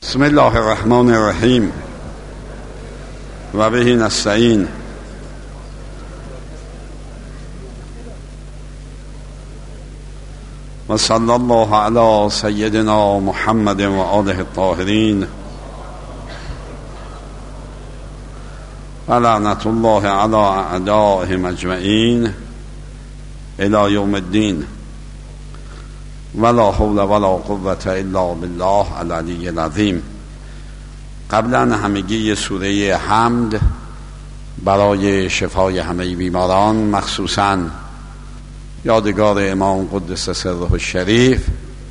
بسم الله الرحمن الرحیم و به نستعین. و صلی الله علی سیدنا محمد و آله الطاهرین و لعنت الله علی اعدائهم اجمعین الی یوم الدین. ولا حول ولا قوة الا بالله العلی العظیم. قبلا همگی سوره حمد برای شفای همه بیماران، مخصوصا یادگار امام قدس سره الشریف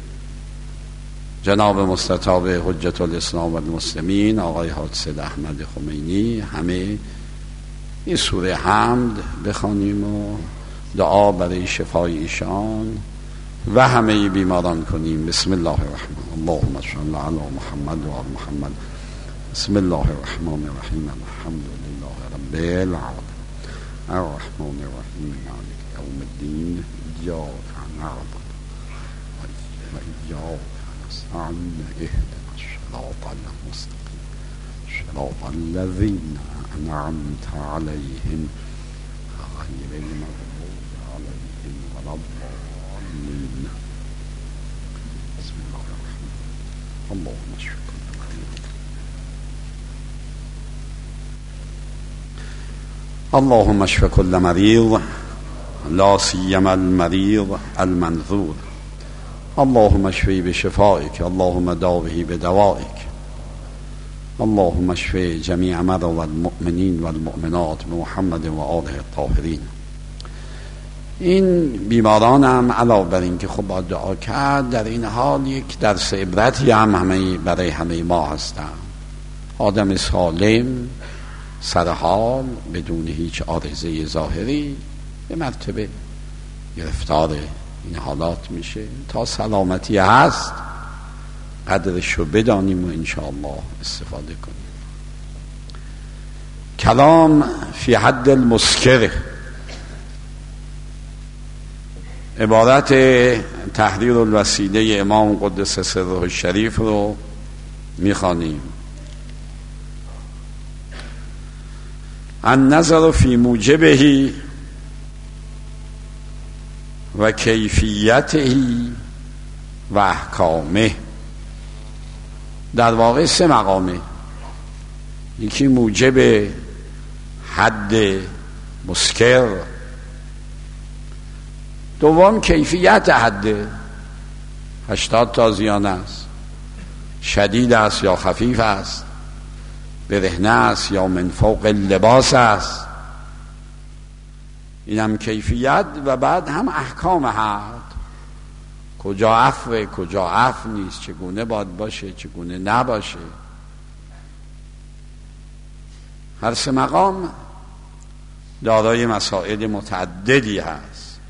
جناب مستطاب حجت الاسلام و المسلمین آقای حاج احمد خمینی، همه این سوره حمد بخوانیم و دعا برای شفای ایشان و همه بیماران کنیم. بسم الله الرحمن اللهم صل علی محمد و آل محمد. بسم الله الرحمن الرحیم. الحمد لله رب العالمین الرحمن الرحیم مالک یوم الدین. ایاک نعبد و ایاک نستعین. اهدنا الصراط المستقیم صراط الذین انعمت علیهم غیر المغضوب علیهم ولا الضالین. بسم الله الرحمن اللهم اشف اللهم اشف كل مريض لا سيما المريض المنذور. اللهم اشفه بشفائك اللهم داوه بدوائك. اللهم اشف جميع مرضى المؤمنين والمؤمنات بمحمد و آله الطاهرین. این بیماران هم علاوه بر این که خب باید دعا کرد، در این حال یک درس عبرتی هم برای همه ما هستند. آدم سالم سرحال بدون هیچ عارضه ظاهری به مرتبه گرفتار این حالات میشه. تا سلامتی هست قدرشو بدانیم و انشاءالله استفاده کنیم. کلام فی حد المسکر، عبارت تحریر الوسیله امام قدس سره الشریف رو میخوانیم. النظر فی موجبه و کیفیته و احکامه. در واقع 3 مقامه. یکی موجب حد مسکر، دوم کیفیت حد 80 تازیانه است، شدید است یا خفیف است، برهنه است یا من فوق لباس است. این هم کیفیت و بعد هم احکام حد، کجا عفو کجا عفو نیست، چگونه باید باشه چگونه نباشه. هر 3 مقام دارای مسائل متعددی هست.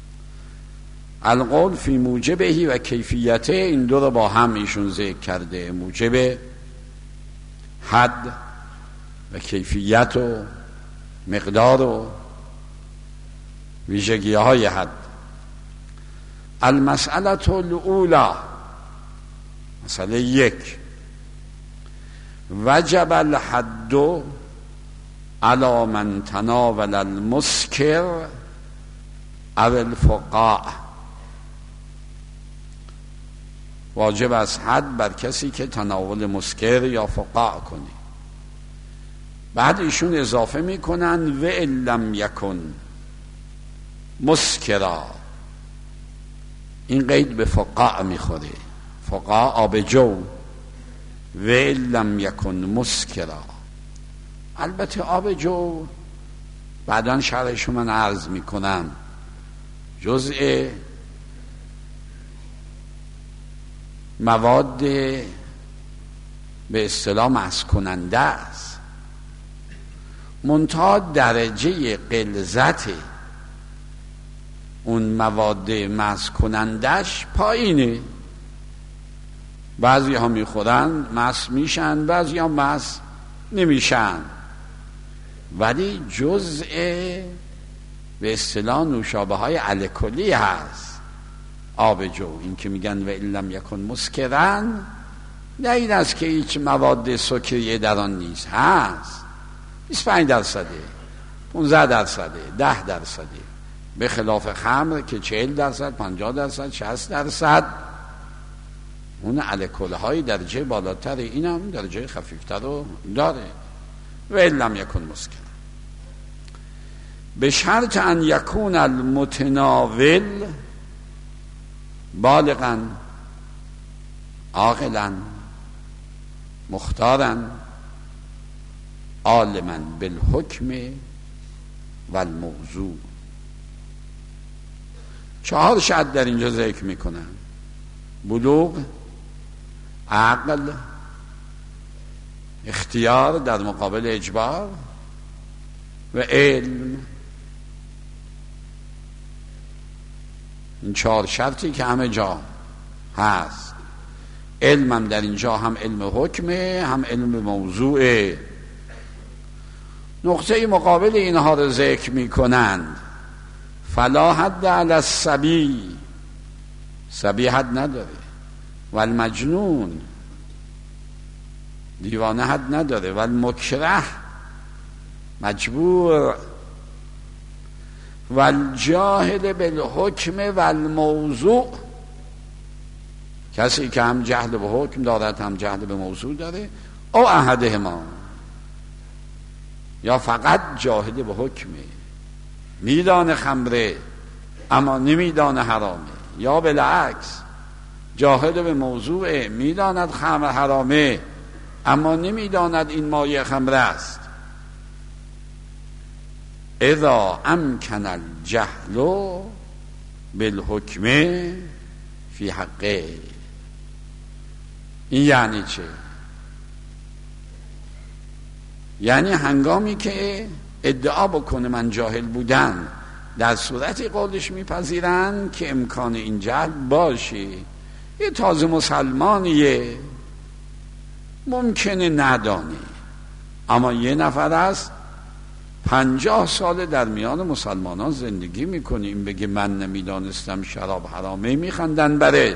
القول فی موجبه و کیفیته، این دو رو با هم ایشون ذکر کرده. موجب حد و کیفیت و مقدار و ویژگی های حد. المسئله الاولی، مسئله 1، وجب الحد علی من تناول المسکر او الفقاع. واجب است حد بر کسی که تناول مسکر یا فقاع کنه. بعد ایشون اضافه میکنن و ان لم یکن مسکرا. این قید به فقاع میخوره. فقاع آب جو. و ان لم یکن مسکرا. البته آب جو بعداً شرحشو من عرض میکنم، جزء مواد به اصطلاح مست کننده است. منتها درجه غلظت اون مواد مست کنندش پایینه. بعضی ها میخورن مست میشن، بعضی ها مست نمیشن، ولی جزء به اصطلاح نوشابه های الکلی هست آب جو. این که میگن و ان لم یکن مسکرن، نه این است که هیچ مواد سکریه در آن نیست، هست، 25%، 15%، 10%، به خلاف خمر که 40%، 50%، 60%. اون الکل های درجه بالاتر، این هم درجه خفیفتر رو داره. و لم یکن مسکر، به شرط ان یکون المتناول بالغا عاقلا مختارا عالما بالحکم و الموضوع. 4 شرط در اینجا ذکر میکنن: بلوغ، عقل، اختیار در مقابل اجبار و علم. این 4 شرطی که همه جا هست. علمم در اینجا هم علم حکمه، هم علم موضوعه. نقطه مقابل اینها رو ذکر میکنند: فلا حد علی الصبی، صبی حد نداره، و المجنون، دیوانه حد نداره، و المکره، مجبور، و الجاهل بالحکم و الموضوع، کسی که هم جهل به حکم دارد هم جهل به موضوع داره، او احدهما، یا فقط جاهل به حکمه، میدانه خمره اما نمیدانه حرامه، یا بالعکس جاهل به موضوع، میداند خمر حرامه اما نمیداند این مایه خمره است. اذا امکن الجهل بالحکم فی حقه. این یعنی چه؟ یعنی هنگامی که ادعا بکنه من جاهل بودم، در صورتی قولش میپذیرن که امکان این جهل باشه. یه تازه مسلمانیه، ممکنه ندانه، اما یه نفر است 50 سال در میان مسلمانان زندگی میکنه، این بگه من نمیدانستم شراب حرامه، میخندن برش.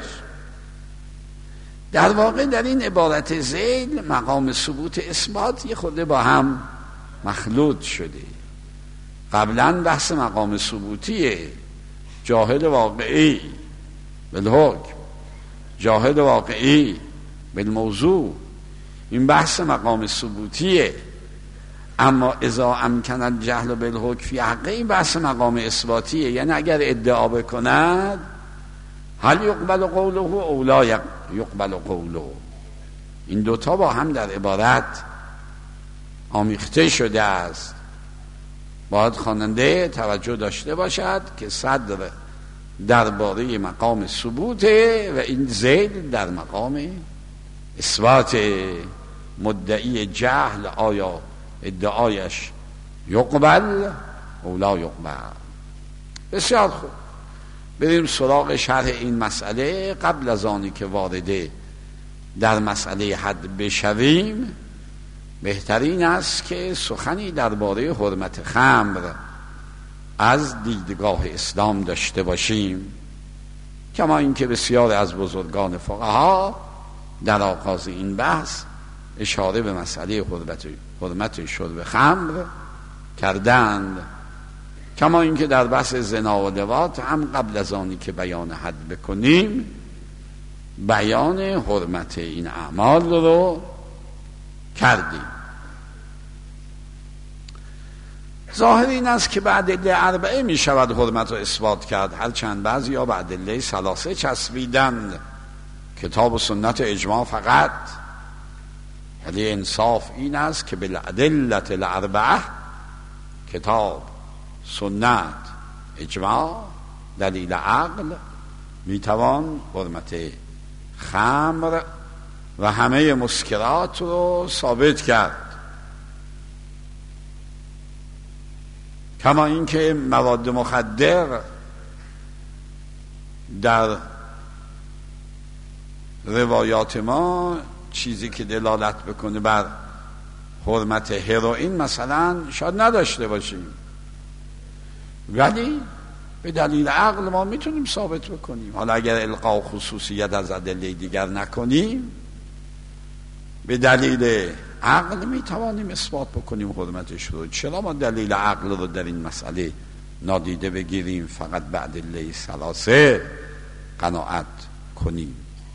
در واقع در این عبارت ذیل مقام ثبوت اثبات یه خورده با هم مخلوط شده. قبلا بحث مقام ثبوتیه، جاهل واقعی بالحکم، جاهل واقعی بالموضوع، این بحث مقام ثبوتیه. اما اذا امکن الجهل بالحکم فی حقه، این بحث مقام اثباتیه. یعنی اگر ادعا بکند هل یقبل قوله او لا یقبل قوله، این دوتا با هم در عبارت آمیخته شده است. باید خواننده توجه داشته باشد که صدر درباره مقام ثبوته و این ذیل در مقام اثبات. مدعی جهل آیا ادعایش یقبل او لا یقبل؟ بسیار خوب، بریم سراغ شرح این مسئله. قبل از آنی که وارده در مسئله حد بشویم، بهترین است که سخنی درباره حرمت خمر از دیدگاه اسلام داشته باشیم، کما اینکه بسیار از بزرگان فقها در آغاز این بحث اشاره به مسئله حرمت شرب خمر کردند، کما اینکه در بحث زنا و لواط هم قبل از آنی که بیان حد بکنیم بیان حرمت این اعمال رو کردیم. ظاهر این است که بعد ادله 4 می شود حرمت رو اثبات کرد، هرچند بعضی ها بعد ادله 3 چسبیدند، کتاب و سنت اجماع فقط. ولی انصاف این است که بالادله 4، کتاب، سنت، اجماع، دلیل عقل، میتوان حرمت خمر و همه مسکرات رو ثابت کرد. کما اینکه مواد مخدر در روایات ما چیزی که دلالت بکنه بر حرمت هروئین مثلا شاید نداشته باشیم، ولی به دلیل عقل ما میتونیم ثابت بکنیم. حالا اگر القا خصوصیت از ادله دیگر نکنیم، به دلیل عقل میتوانیم اثبات بکنیم حرمتش رو. چرا ما دلیل عقل رو در این مسئله نادیده بگیریم، فقط بعد ادله ثلاثه قناعت کنیم؟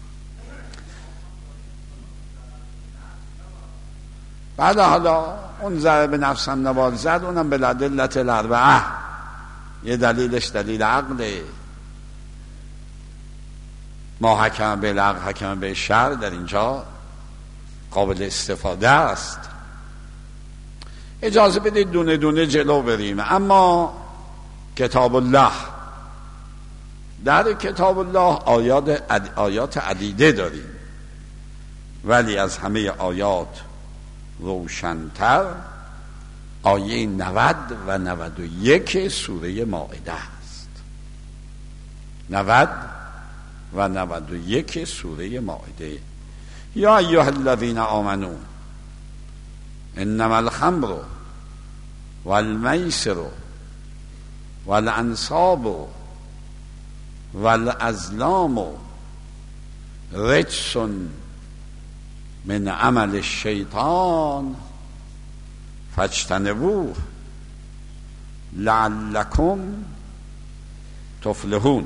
بعد حالا اون ضرب نفسم نبال زد، اونم به الادلة الاربعه، یه دلیلش دلیل عقله. ما حکم به العقل حکم به شر در اینجا قابل استفاده است. اجازه بدید دونه دونه جلو بریم. اما کتاب الله، در کتاب الله آیات عدیده داریم، ولی از همه آیات روشن‌تر آیه 90 و 91 سوره مائده است. 90 و 91 سوره مائده: یا ایها الذین آمنوا انما الخمر والمیسر والانصاب والازلام رجس من عمل الشیطان فاجتنبوه لعلکم تفلحون.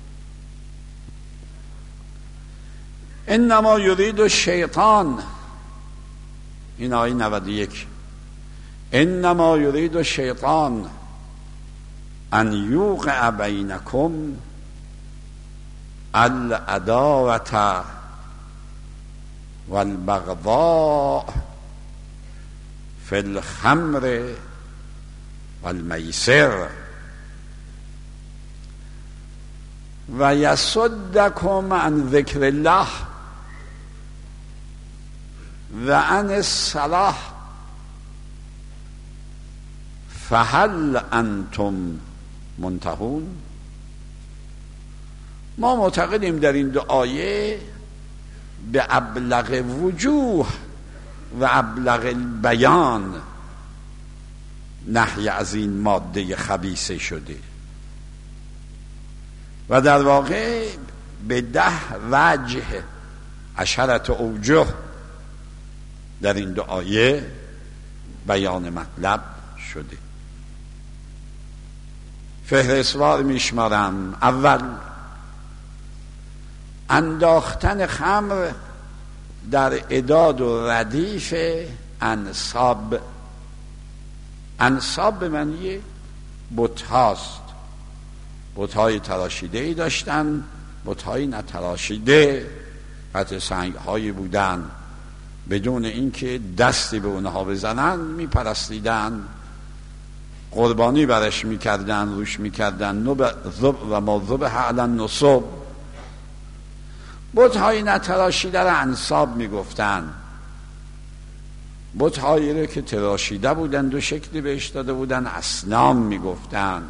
انما یرید الشیطان، این آیه 91، انما یرید الشیطان ان یوقع بینکم العداوة والبغضاء فی الخمر والمیسر و یصدکم عن ذکر الله و عن الصلاة فهل انتم منتهون. ما معتقدیم در این دو آیه به ابلغ وجوه و ابلغ البیان نهی از این ماده خبیثه شده و در واقع به 10 وجه، 10 اوجه در این دو آیه بیان مطلب شده. فهرستوار میشمارم. اول، انداختن خمر در اعداد و ردیف انصاب. انصاب به معنی بت هاست. بت های تراشیده ای داشتن، بت های نتراشیده، قطع سنگ هایی بودن، بدون اینکه دستی به اونها بزنن میپرستیدن، قربانی برش میکردن، روش میکردن و ما ذبح علی النصب. بت‌های نتراشیده را انصاب میگفتن. بت‌هایی را که تراشیده بودن، دو شکلی بهش داده بودن، اصنام میگفتن.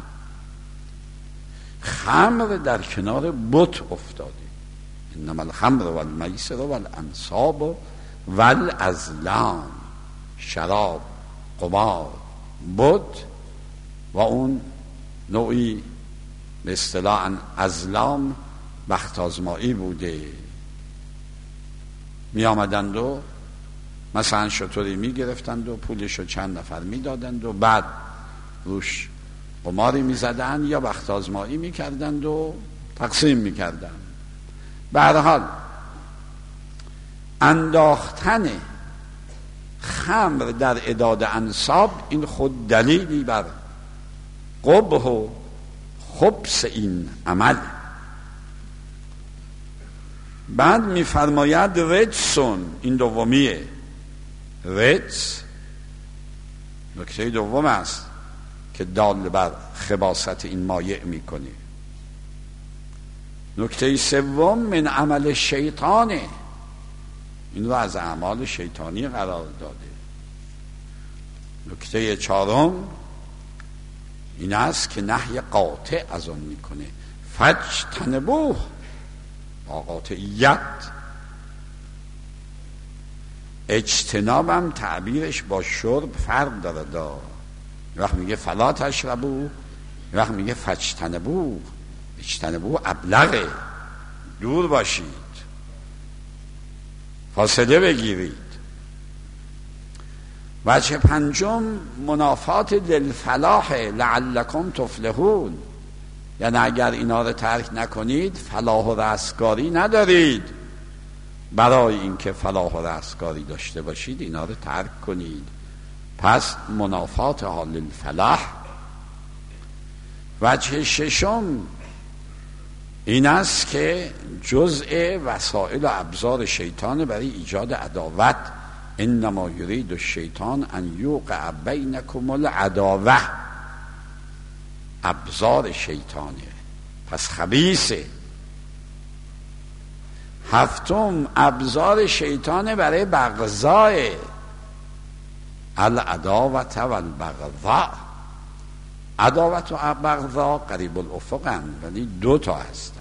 خمر در کنار بت افتاده. انما الخمر والمیسر والانصاب والازلام، شراب، قمار، بت و اون نوعی به اصطلاح ازلام بخت آزمایی بوده. می آمدند و مثلا شطوری می گرفتند و پولشو چند نفر می دادند و بعد روش قماری می زدند یا بخت آزمایی می کردند و تقسیم می کردند. به هر حال انداختن خمر در اعداد انصاب این خود دلیلی بر قبح و خبث این عمل. بعد میفرماید رجسون، این دومیه. رجس نکته دوم است که دال بر خباثت این مایع میکنه. نکته سوم من عمل شیطانه، این رو از اعمال شیطانی قرار داده. نکته چهارم این است که نهی قاطع از اون میکنه. فاجتنبوه، با قاطعیت. اجتنابم تعبیرش با شرب فرق داره. وقت میگه فلا تشربو، وقت میگه فاجتنبوه. اجتنبوه ابلغه، دور باشید، فاصله بگیرید. وجه پنجم منافات للفلاح لعلکم تفلحون، یعنی اگر اینا رو ترک نکنید فلاح و رستگاری ندارید. برای اینکه فلاح و رستگاری داشته باشید اینا رو ترک کنید. پس منافات حال الفلاح. وجه ششم این است که جزء وسایل و ابزار شیطان برای ایجاد عداوت. انما یرید الشیطان ان یوقع بینکم العداوه، ابزار شیطانه، پس خبیثه. هفتم ابزار شیطانه برای بغضای، العداوت و البغضاء. عداوت و بغضا قریب الافقن، ولی دو تا هستن.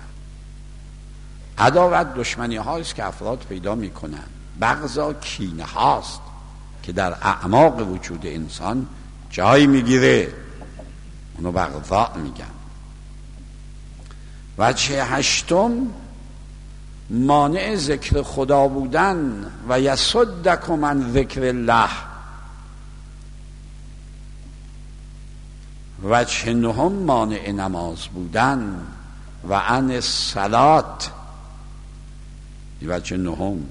عداوت دشمنی هاست که افراد پیدا میکنن، بغضا کینه هاست که در اعماق وجود انسان جای میگیره، اونو بغضا میگن. وجه هشتم مانع ذکر خدا بودن و یصدکم عن ذکر الله. وجه نهم مانع نماز بودن و عن الصلات. وجه نهم.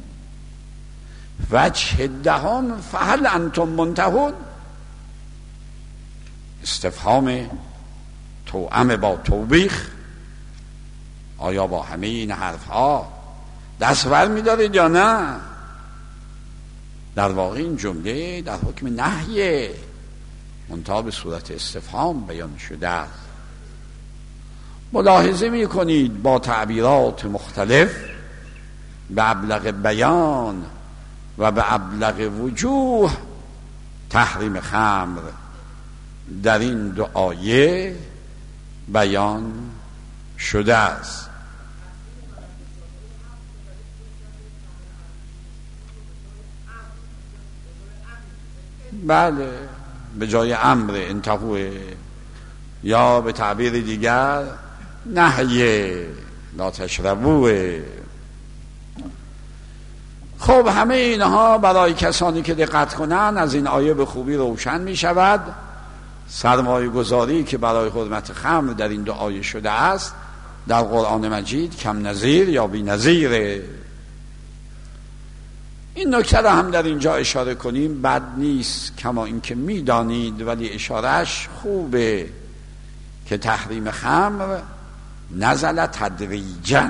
وجه دهم فهل انتم منتهون، استفهام توأم با توبیخ. آیا با همه این حرف ها دستور می‌دارید یا نه؟ در واقع این جمله در حکم نهیه، منتها به صورت استفهام بیان شده است. ملاحظه می‌کنید با تعبیرات مختلف به ابلغ بیان و به ابلغ وجوه تحریم خمر در این دو آیه بیان شده است. بله، به جای امر انتهوه، یا به تعبیر دیگر نهیه لا تشربوه. خب همه اینها برای کسانی که دقت کنن از این آیه به خوبی روشن می شود. سرمایه گذاری که برای حرمت خمر در این دو آیه شده است در قرآن مجید کم نظیر یا بی نظیره. این نکته را هم در اینجا اشاره کنیم بد نیست، کما اینکه می دانید، ولی اشارهش خوبه که تحریم خمر نزل تدریجاً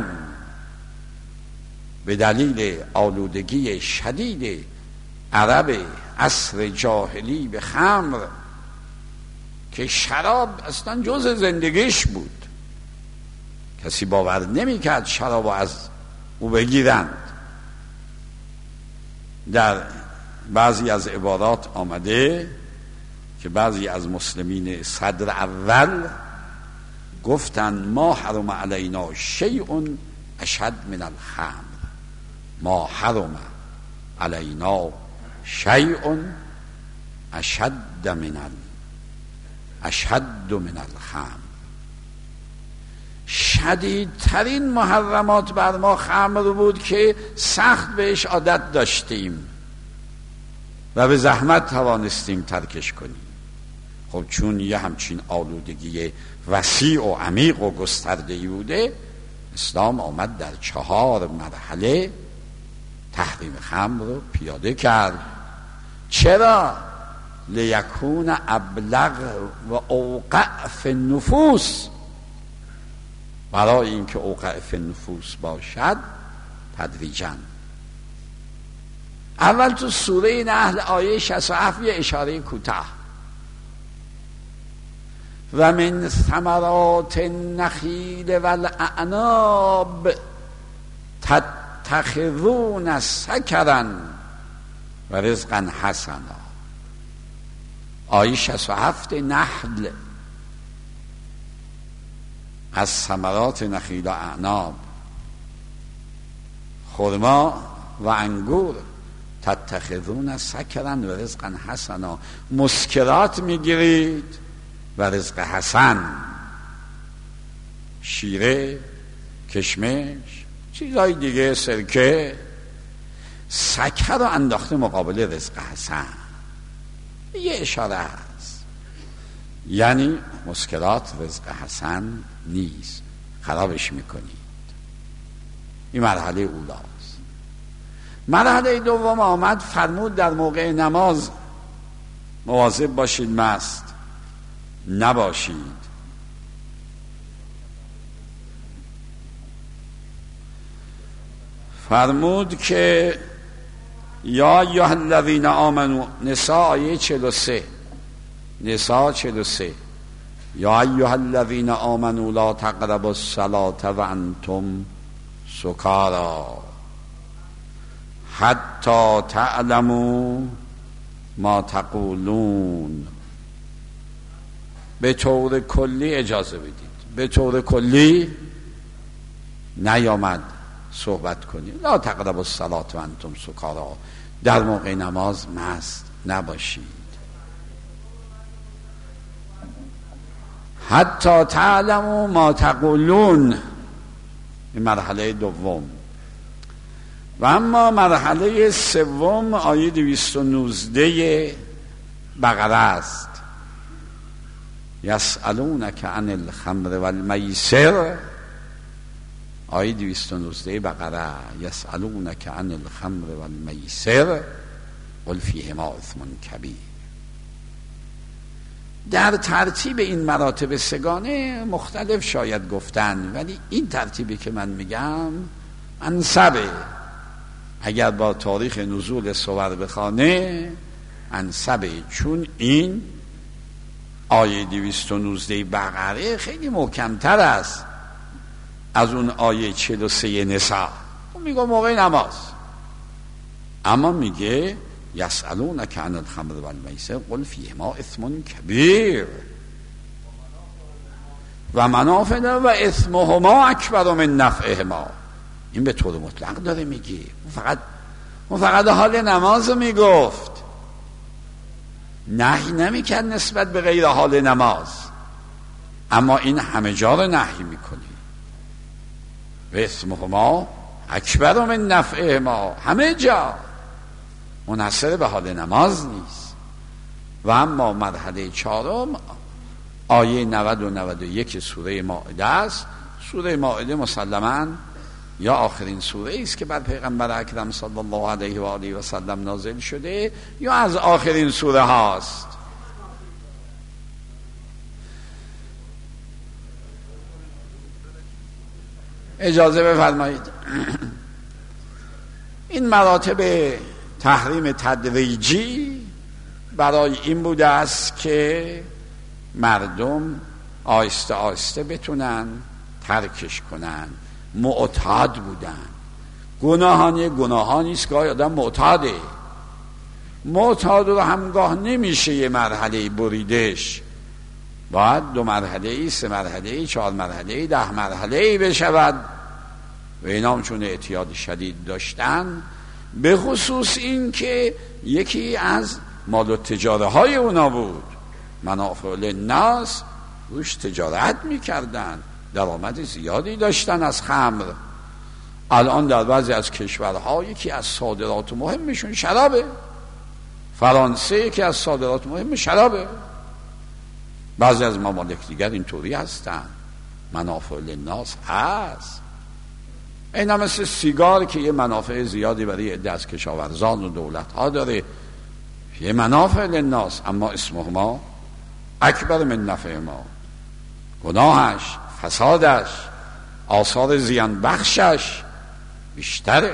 به دلیل آلودگی شدید عرب عصر جاهلی به خمر که شراب اصلا جز زندگیش بود. کسی باور نمی کرد شراب از او بگیرند. در بعضی از عبارات آمده که بعضی از مسلمین صدر اول گفتن ما حرم علینا شیء اشد من الخمر، ما حرم علینا شیء اشد من الخمر. شدیدترین محرمات بر ما خمر بود که سخت بهش عادت داشتیم و به زحمت توانستیم ترکش کنیم. خب چون یه همچین آلودگی وسیع و عمیق و گسترده‌ای بوده، اسلام آمد در 4 مرحله تحریم خمر رو پیاده کرد. چرا؟ لیکون ابلغ و اوقع فی النفوس، برای اینکه اوقع فی النفوس باشد تدریجاً. اول تو سوره نحل آیه 67 یه اشاره کوتاه، و من ثمرات النخیل والاعناب تتخذون سکرا و رزقا حسنا. آیه 67 نحل. از ثمرات نخیل و اعناب، خرما و انگور، تتخذون سکرا و رزقا حسنا، مسکرات میگیرید و رزق حسن، شیره، کشمش، چیزهای دیگه، سرکه. سکر رو انداخته مقابل رزق حسن. یه اشاره هست، یعنی مسکرات رزق حسن نیست، خرابش میکنید. این مرحله اولاست. مرحله دوم آمد فرمود در موقع نماز مواظب باشید مست نباشید. فرمود که یا ایها الذین آمنوا، نساء آیه 43، نساء 43، یا ایها الذین آمنوا لا تقربوا الصلاة وانتم سکارى حتی تعلموا ما تقولون. به طور کلی اجازه بدید، به طور کلی نیامد صحبت کنید. لا تقربوا الصلاة و انتم سکارى، در موقع نماز مست نباشید. حتی تعلموا ما تقولون، این مرحله دوم. و اما مرحله سوم آیه 219 بقره است. یسألونک عن الخمر والمیسر، آیه 219 بقره، یسألونک عن الخمر والمیسر قل فیهما اثم کبیر. در ترتیب این مراتب سگانه مختلف شاید گفتن، ولی این ترتیبی که من میگم انسبه. اگر با تاریخ نزول سور بخوانه انسبه، چون این آیه 219 بقره خیلی محکمتر است از اون آیه 43 نساء. اون میگه موقع نماز، اما میگه یسألونک عن الخمر والمیسر قل فیهما اثم کبیر و منافع و اثمهما اکبر من نفعهما. این به طور مطلق داره میگه، اون فقط حال نماز میگفت، نهی نمیکرد نسبت به غیر حال نماز، اما این همه جا رو نهی میکنه. و اثمهما اکبر من نفعهما، همه جا، منحصر به حال نماز نیست. و اما مرحله چهارم آیه 90 و 91 سوره مائده است. سوره مائده مسلماً یا آخرین سوره است که بر پیغمبر اکرم صلی الله علیه و آله و سلم نازل شده، یا از آخرین سوره هاست. اجازه بفرمایید این مراتب تحریم تدریجی برای این بوده است که مردم آهسته آهسته بتونن ترکش کنن. معتاد بودن. گناهانی است که آدم معتاد رو همگاه نمیشه یه مرحله بریدش، باید 2 مرحله 3 مرحله 4 مرحله 10 مرحله بشود. و اینا هم چون اعتیاد شدید داشتن، به خصوص این که یکی از مال و تجاره های اونا بود، منافع للناس، روش تجارت میکردن، درآمد زیادی داشتن از خمر. الان در بعضی از کشورها یکی از صادرات مهمشون شرابه. فرانسه یکی از صادرات مهم شرابه. بعضی از ممالک دیگر اینطوری هستن، منافع للناس هست. اینا مثل سیگار که یه منافع زیادی برای عده از کشاورزان و دولت ها داره، یه منافع للناس، اما اسمهما اکبر من نفعهما. گناهش، فسادش، آثار زیان بخشش بیشتره.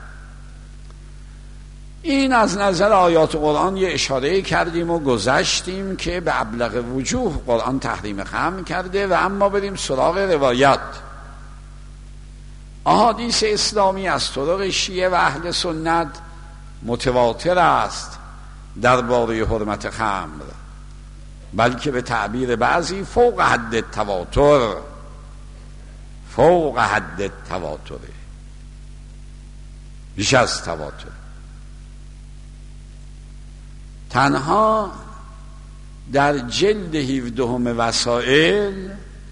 این از نظر آیات قرآن یه اشاره کردیم و گذشتیم که به ابلغ وجوه قرآن تحریم خمر کرده. و اما بریم سراغ روایات. احادیث اسلامی از طرق شیعه و اهل سنت متواتر است درباره حرمت خمر، بلکه به تعبیر بعضی فوق حد تواتره، بیش از تواتر. تنها در جلد 17 وسائل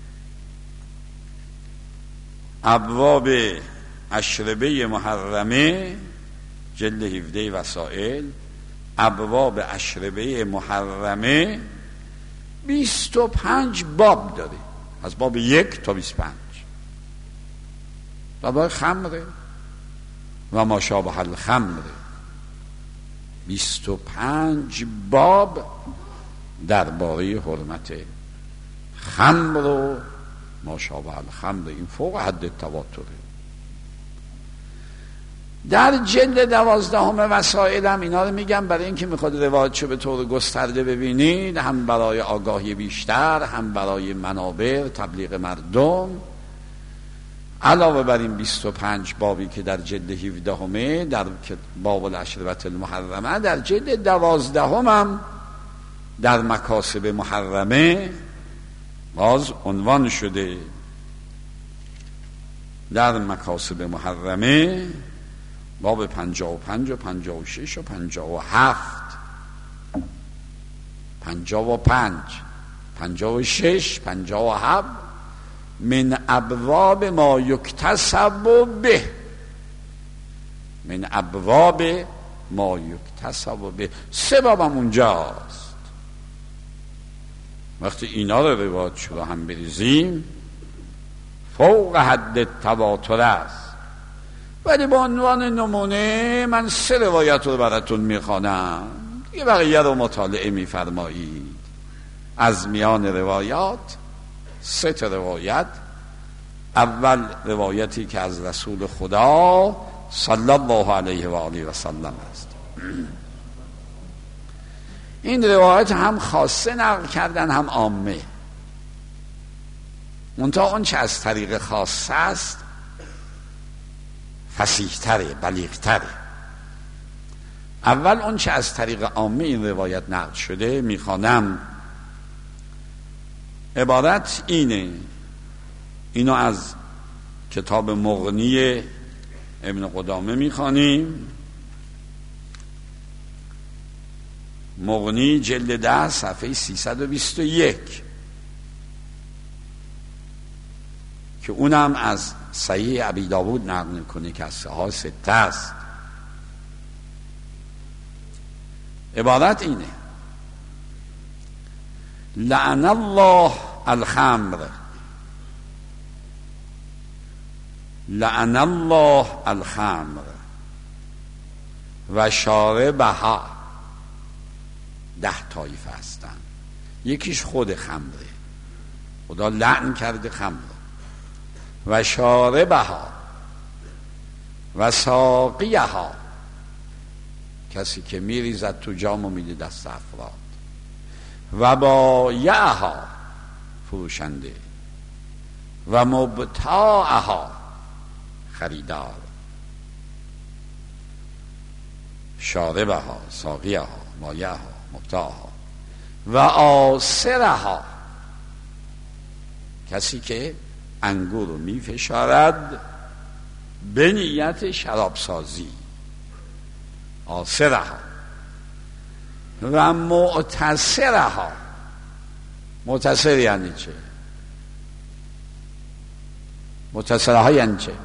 ابواب اشربه محرمه، جلد 17 وسائل، ابواب اشربه محرمه 25 باب داره، از باب 1 تا 25. باب خمره و ما شابه الخمره، 25 باب درباره حرمت خمر و ما شابه الخمر. این فوق حد تواتره. در جلد 12 وسائل هم اینا رو میگم برای اینکه میخواد روایتشو به طور گسترده ببینید، هم برای آگاهی بیشتر، هم برای منابر تبلیغ مردم. علاوه بر این 25 بابی که در جلد 17 در باب الاشربة المحرمه، در جلد 12 هم در مکاسب محرمه باز عنوان شده. در مکاسب محرمه باب 55 و 56 و 57 55 56 57 من ابواب ما یکتسب به، من ابواب ما یکتسب به. 3 بابم اونجاست. وقتی اینا رو روایت شده هم بریزیم فوق حد تواتر است. ولی با عنوان نمونه من 3 روایت رو براتون میخوانم، دیگه بقیه رو مطالعه میفرمایید. از میان روایات 3 روایت. اول روایتی که از رسول خدا صلی الله علیه و آله و سلم است. این روایت هم خاصه نقل کردن هم عامه، منتها اون چه از طریق خاصه است فصیح‌تره، بلیغ‌تره. اول اون چه از طریق عامه این روایت نقل شده میخوانم. عبارت اینه، اینو از کتاب مغنی ابن قدامه میخوانیم. مغنی جلد 10 صفحه 321 که اونم از صحیح ابی داود نقل میکنه که از صحاح 6 است. عبارت اینه: لعن الله الخمر، لعن الله الخمر و شاربها. 10 طایفه هستن، یکیش خود خمره، خدا لعن کرده خمر. و شاربها و ساقیها، کسی که میریزد تو جام و میده دست افراد. و بایعها، فروشنده. و مبتاعها، خریدار. شاربها، ساقیها، بایعها، مبتاعها. و آسرها، کسی که انگور رو میفشارد به نیت شراب سازی. آسرها. و معتصرها. معتصر یعنی چه؟ معتصرها یعنی چه؟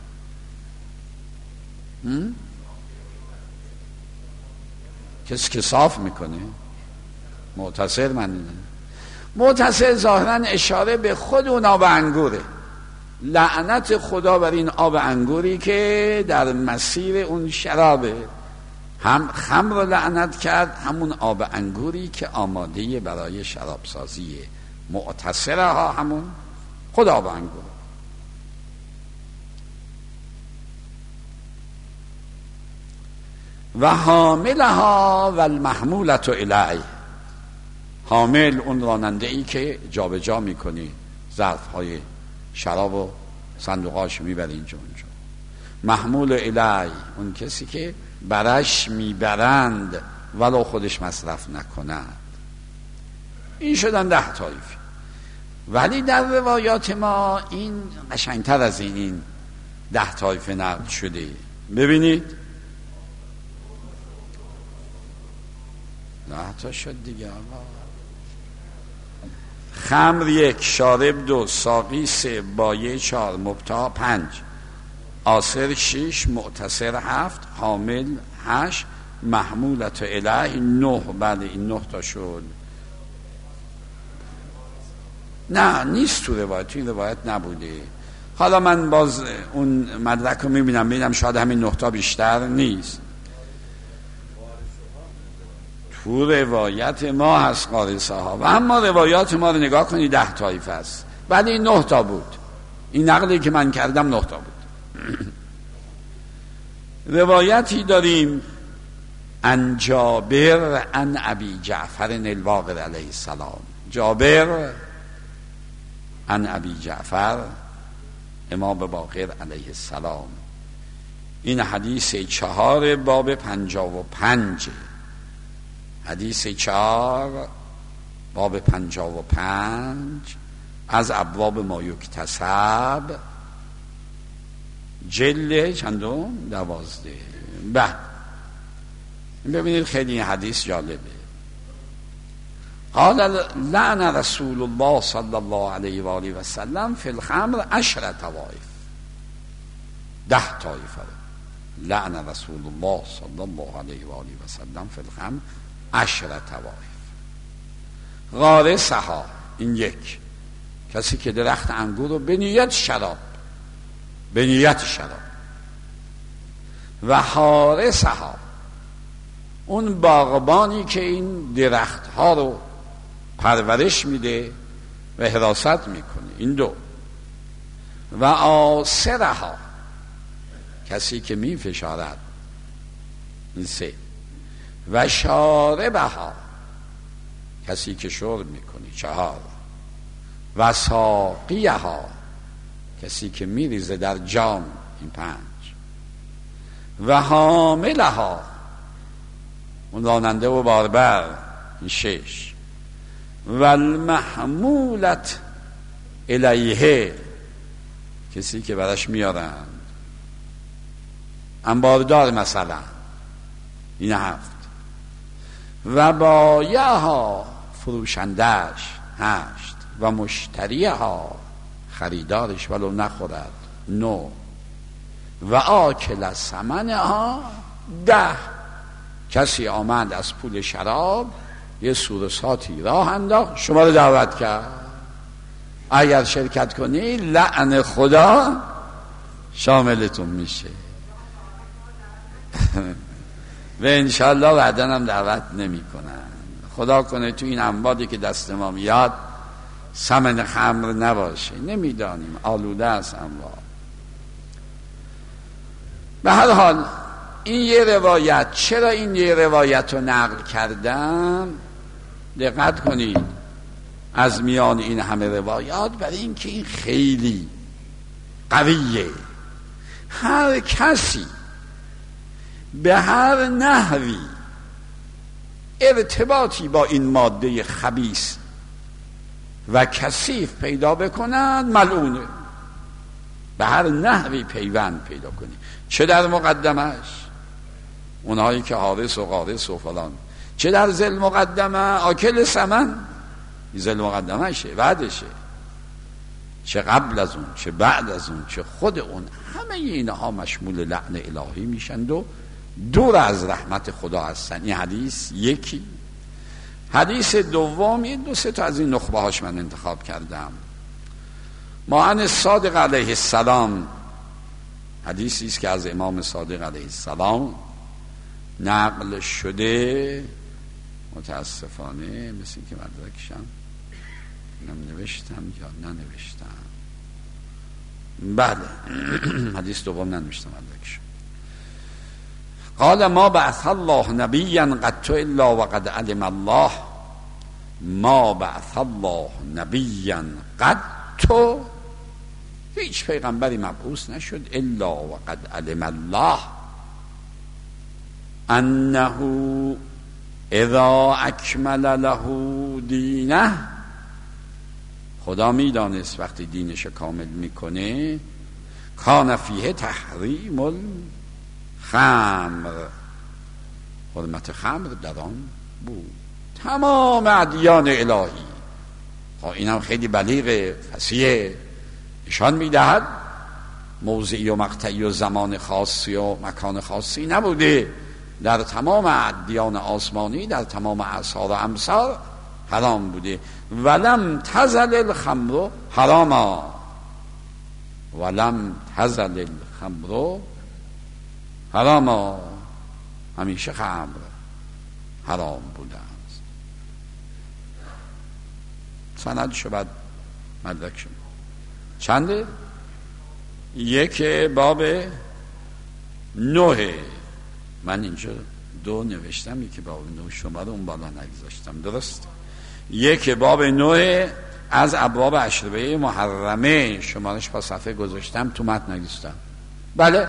کسی که صاف میکنه. معتصر معنی نه. معتصر ظاهرا اشاره به خود اون آب انگوره. لعنت خدا بر این آب انگوری که در مسیر اون شرابه. هم خمر رو لعنت کرد، همون آب انگوری که آماده برای شراب سازیه. معتصرها همون خود آب انگور. و حاملها و المحمولت الیه، حامل اون راننده ای که جا به جا میکنی ظرف های شراب و صندوقاش میبره اینجا اونجا. محمول الیه اون کسی که برش میبرند ولو خودش مصرف نکند. این شدن 10 طایفه. ولی در روایات ما این قشنگتر از این 10 طایفه نقل شده. ببینید 10 تا شد دیگه. خمر 1، شارب 2، ساقی 3، بایع 4، مبتاع 5، آسر 6، معتصر 7، حامل 8، محمولت الیه 9. بله این 9 تا شد. نه نیست تو روایت، این روایت نبوده. حالا من باز اون مدرک رو میبینم شاید همین 9 تا بیشتر نیست. تو روایت ما هست قارسه ها، و اما روایات ما رو نگاه کنید 10 طایفه است، ولی این 9 تا بود. این نقلی که من کردم 9 تا بود. روایتی داریم عن جابر عن ابی جعفر الباقر علیه السلام. جابر عن ابی جعفر امام باقر علیه السلام. این حدیث 4 باب 55. حدیث 4 باب 55 از ابواب ما یکتسب، جلد چندم 12. ببینید خیلی این حدیث جالبه. قال لعن رسول الله صلی الله علیه و آله و سلم فی الخمر 10 طوائف. 10 طایفه لعن رسول الله صلی الله علیه و آله و سلم فی الخمر 10 طوائف. غارسها، این یک، کسی که درخت انگور رو به نیت شراب، و حارسها، اون باغبانی که این درخت ها رو پرورش میده و حراست میکنه، این 2. و آسرها، کسی که میفشارد، این 3. و شاربها، کسی که شرب میکنه، 4. و ساقیها، کسی که میریزه در جام، این 5. و حاملها، اون راننده و باربر، این 6. و المحمولت الیه، کسی که برش میارند، انباردار مثلا، این 7. و بایعها، فروشندش، 8. و مشتریها، خریدارش ولو نخورد، 9. و آکل ثمنها، 10. کسی آمد از پول شراب یه سورساتی راه انداخت، شما رو دعوت کرد، اگر شرکت کنی لعن خدا شاملتون میشه. و انشالله بعدن هم دعوت نمی کنن. خدا کنه تو این انبادی که دست ما میاد ثمن خمر نباشه، نمیدانیم، آلوده است انباد. به هر حال این یه روایت. چرا این یه روایت رو نقل کردم؟ دقت کنید، از میان این همه روایات، برای اینکه این خیلی قویه. هر کسی به هر نحوی ارتباطی با این ماده خبیث و کثیف پیدا بکنند ملعونه. به هر نحوی پیوند پیدا کنی، چه در مقدمش، اونهایی که حارس و قارس و فلان، چه در ذل مقدمه آکل ثمن، ذل مقدمشه، بعدشه، چه قبل از اون، چه بعد از اون، چه خود اون، همه اینها مشمول لعن الهی میشند و دور از رحمت خدا هستن. این حدیث یکی. حدیث دوم، یه 2-3 تا از این نخبه هاش من انتخاب کردم. معن صادق علیه السلام، حدیثی است که از امام صادق علیه السلام نقل شده، متاسفانه مثل که مدرکشم نوشتم یا ننوشتم. بله حدیث دوم ننوشتم مدرکشم. قال ما بعث الله نبیا قط الا وقد علم الله، ما بعث الله نبیا قط، هیچ پیغمبری مبعوث نشد الا وقد علم الله انه اذا اکمل له دینه، خدا میدانست وقتی دینش کامل میکنه، کان فیه تحریم الخمر، حرمت خمر در آن بود. تمام ادیان الهی، اینم خیلی بلیغ فصیح، نشان میدهد موضعی و مقطعی و زمان خاصی و مکان خاصی نبوده در تمام ادیان آسمانی، در تمام اعصار و امصار حرام بوده. ولم تزل الخمر حراما، ولم تزل الخمر حراما، همیشه خمر حرام بوده است. سند شد مدرک شد چنده؟ 1 باب 9. من اینجا 2 نوشتم، 1 باب 9 شما رو اون بالا نگذاشتم. درست 1 باب 9 از ابواب اشربه محرمه، شمارش با صفحه گذاشتم تو متن نگذاشتم. بله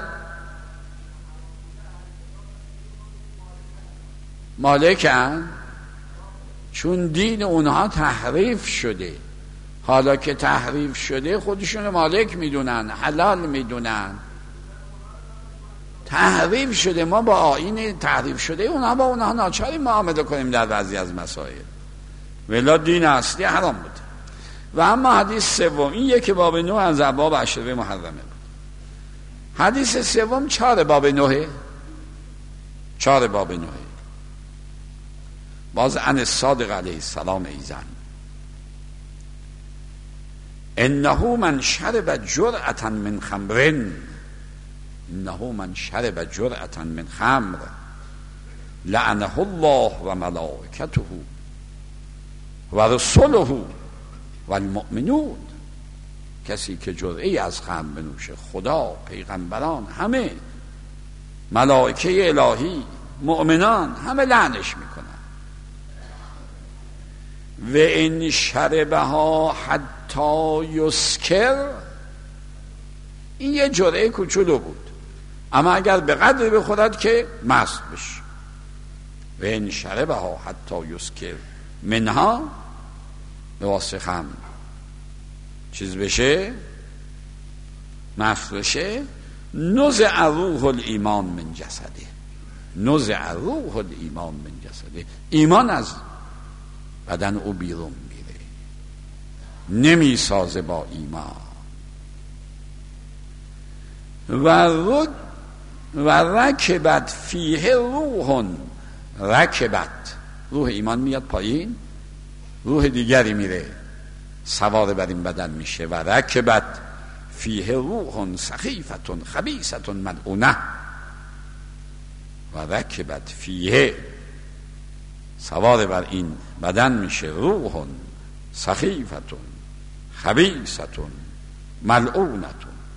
مالکن، چون دین اونها تحریف شده. حالا که تحریف شده خودشون مالک میدونن، حلال میدونن. تحریف شده، ما با آیین تحریف شده اونها با اونها ناچاریم معامله کنیم در بعضی از مسائل، ولی دین اصلی حرام بود. و اما حدیث سوم، این 1 باب 9 از ابواب اشربه محرمه بود. حدیث سوم 4 باب 9، 4 باب 9 باز عن الصادق علیه السلام ایزن انه من شرب جرعة من خمر، انه من شرب جرعة من خمر لعنه الله و ملائکته و رسله و المؤمنون. کسی که جرعه‌ای از خمر بنوشه، خدا، پیغمبران، همه، ملائکه الهی، مؤمنان، همه لعنش میکنن. و این شربها حتی یسکر، این یه جرعه کوچولو بود، اما اگر به قدری بخورد که مست بشه. و این شربها حتی یسکر منها، به واسه خمر چیز بشه، مست بشه، نزع روح الایمان من جسده، نزع روح الایمان من جسده، ایمان از بدن او بیرون میره، نمی سازه با ایمان. و رکبت فیه روح، رکبت، روح ایمان میاد پایین، روح دیگری میره سوار بر این بدن میشه. و رکبت فیه روح سخیفة خبیثة ملعونه، و رکبت فیه، سوار بر این بدن میشه، روح سخیفة خبیثة ملعونه.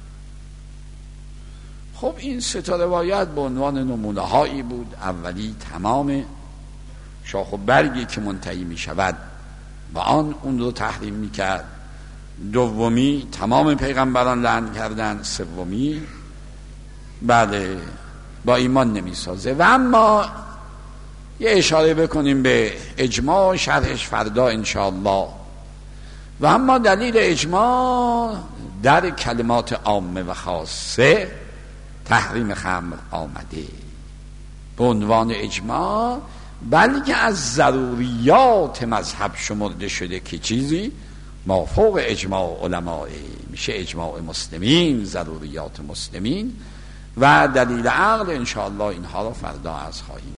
خب این 3 روایت به عنوان نمونه هایی بود. اولی تمام شاخ و برگی که منتهی می شود و آن اون رو تحریم می کرد. دومی تمام پیغمبران لعن کردن. سومی بله با ایمان نمی سازه. و اما یه اشاره بکنیم به اجماع، شرحش فردا انشاءالله. و اما دلیل اجماع در کلمات عامه و خاصه تحریم خمر آمده به عنوان اجماع، بلکه از ضروریات مذهب شمرده شده که چیزی مافوق اجماع علماء، میشه اجماع مسلمین، ضروریات مسلمین. و دلیل عقل انشاءالله اینها رو فردا عرض خواهیم.